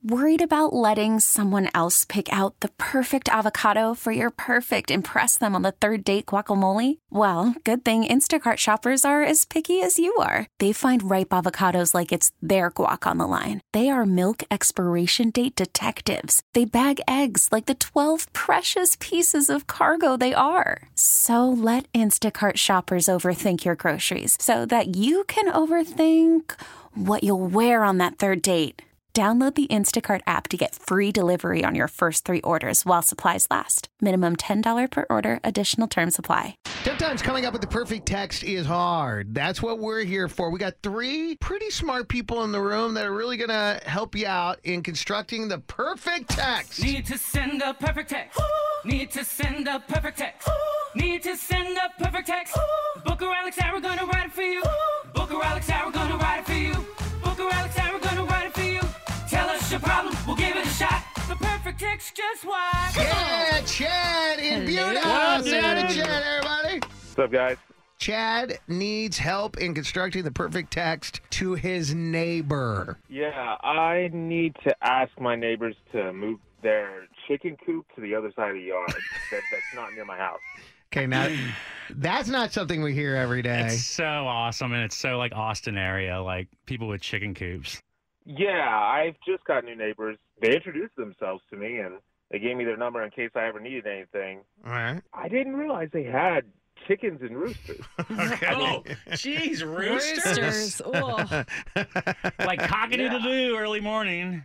Worried about letting someone else pick out the perfect avocado for your perfect impress them on the third date guacamole? Well, good thing Instacart shoppers are as picky as you are. They find ripe avocados like it's their guac on the line. They are milk expiration date detectives. They bag eggs like the 12 precious pieces of cargo they are. So let Instacart shoppers overthink your groceries so that you can overthink what you'll wear on that third date. Download the Instacart app to get free delivery on your first 3 orders while supplies last. Minimum $10 per order. Additional terms apply. Sometimes coming up with the perfect text is hard. That's what we're here for. We got 3 pretty smart people in the room that are really going to help you out in constructing the perfect text. Need to send a perfect text. Need to send a perfect text. Need to send a perfect text. Booker Alex, we're going to write it for you. Booker Alex, we're going to write it for you. Booker Alex, we're going to write it for you. Tell us your problem, we'll give it a shot. The perfect text just why. Yeah, Chad in Buda. Say hi to Chad, everybody. What's up, guys? Chad needs help in constructing the perfect text to his neighbor. Yeah, I need to ask my neighbors to move their chicken coop to the other side of the yard. That's not near my house. Okay, now that's not something we hear every day. It's so awesome, and it's so like Austin area, like people with chicken coops. Yeah, I've just got new neighbors. They introduced themselves to me, and they gave me their number in case I ever needed anything. All right. I didn't realize they had chickens and roosters. Oh, jeez, roosters. Oh. Like cock-a-doodle-doo early morning.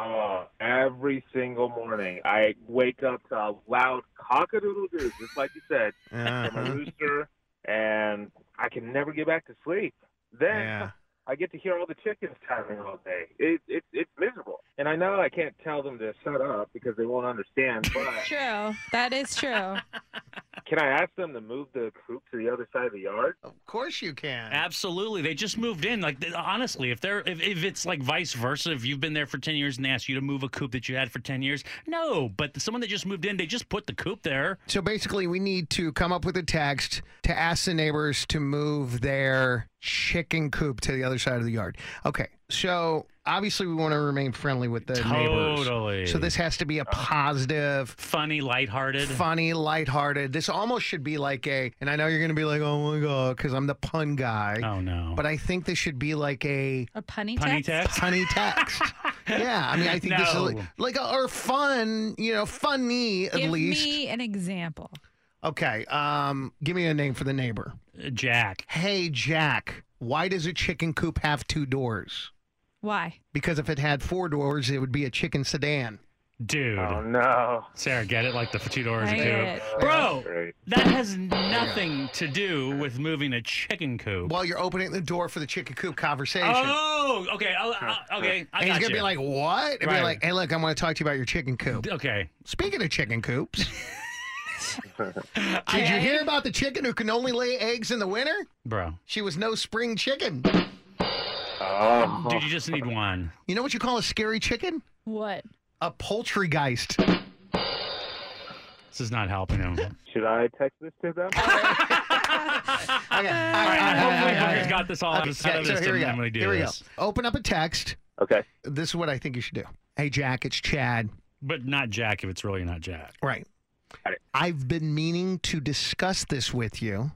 Every single morning, I wake up to a loud cock-a-doodle-doo, just like you said, from a rooster, and I can never get back to sleep. Then I get to hear all the chickens chattering all day. It's miserable. And I know I can't tell them to shut up because they won't understand, but... True. That is true. Can I ask them to move the coop to the other side of the yard? Of course you can. Absolutely. They just moved in. Like, honestly, if it's like vice versa, if you've been there for 10 years and they ask you to move a coop that you had for 10 years, no. But someone that just moved in, they just put the coop there. So basically, we need to come up with a text to ask the neighbors to move their chicken coop to the other side of the yard. Okay, so obviously we want to remain friendly with the neighbors. Totally. So this has to be a positive, funny, lighthearted. This almost should be like and I know you're going to be like, oh my God, because I'm the pun guy. Oh, no. But I think this should be like a punny text? Punny text. Yeah, I mean, I think this is like or fun, funny at least. Give me an example. Okay, give me a name for the neighbor. Jack. Hey, Jack, why does a chicken coop have 2 doors? Why? Because if it had 4 doors, it would be a chicken sedan. Dude. Oh, no. Sarah, get it? Like the 2 doors I or get two? it. Bro, that has nothing to do with moving a chicken coop. Well, you're opening the door for the chicken coop conversation. Oh, okay. Okay, I and he's got going to you. be like, what? And be like, hey, look, I want to talk to you about your chicken coop. Okay. Speaking of chicken coops... Did you hear about the chicken who can only lay eggs in the winter? Bro. She was no spring chicken. Dude, you just need one. You know what you call a scary chicken? What? A poultrygeist. This is not helping him. Should I text this to them? Hopefully Booker's got this all out of So here we go. Here we go. Open up a text. Okay. This is what I think you should do. Hey, Jack, it's Chad. But not Jack if it's really not Jack. Right. I've been meaning to discuss this with you,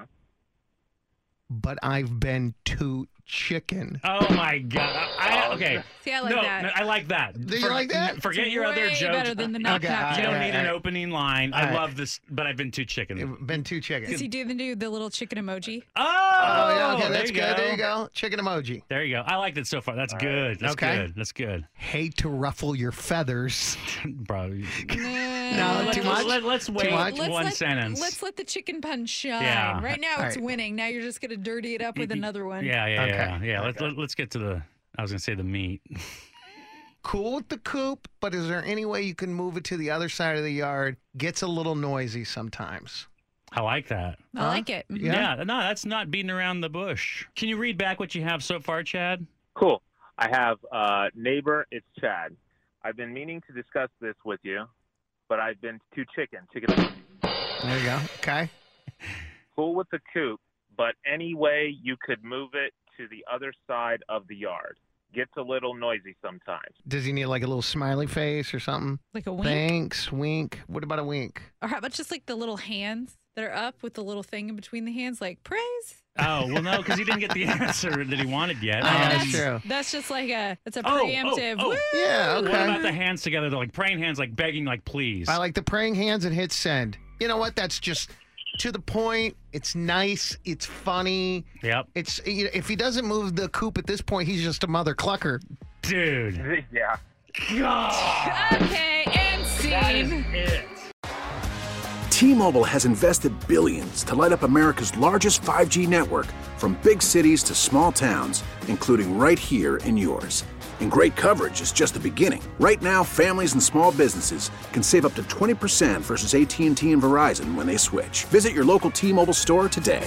but I've been too chicken. Oh, my God. Okay. See, I like that. No, I like that. Do you like that? Forget It's your other way jokes. better than the knock knock You joke. don't need an opening line. I right. love this, but I've been too chicken. Been too chicken. Does he do the little chicken emoji? Oh, yeah, okay, that's there you good. go. There you go. Chicken emoji. There you go. I liked it so far. That's good. That's good. That's good. Hate to ruffle your feathers. Bro. No, too much? Let's wait one sentence. Let's let the chicken pun shine. Yeah. Right now it's right. winning. Now you're just going to dirty it up with another one. Yeah. Let's get to the, I was going to say the meat. Cool with the coop, but is there any way you can move it to the other side of the yard? Gets a little noisy sometimes. I like that. I like it. Yeah. No, that's not beating around the bush. Can you read back what you have so far, Chad? Cool. I have neighbor, it's Chad. I've been meaning to discuss this with you, but I've been too chicken. There you go. Okay. Cool with the coop, but any way you could move it to the other side of the yard. gets a little noisy sometimes. Does he need like a little smiley face or something? Like a wink? Thanks, wink. What about a wink? Or how about just like the little hands that are up with the little thing in between the hands, like praise? Oh, well, no, because he didn't get the answer that he wanted yet. That's true. That's just like it's a preemptive. Oh. Woo! Yeah, okay. What about the hands together? They're like praying hands, like begging, like please. I like the praying hands and hit send. You know what? That's just to the point. It's nice. It's funny. Yep. It's if he doesn't move the coop at this point, he's just a mother clucker. Dude. Yeah. God. Okay, and That is scene. it. T-Mobile has invested billions to light up America's largest 5G network, from big cities to small towns, including right here in yours. And great coverage is just the beginning. Right now, families and small businesses can save up to 20% versus AT&T and Verizon when they switch. Visit your local T-Mobile store today.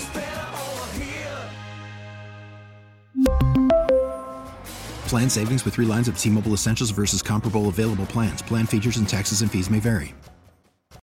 Plan savings with 3 lines of T-Mobile Essentials versus comparable available plans. Plan features and taxes and fees may vary.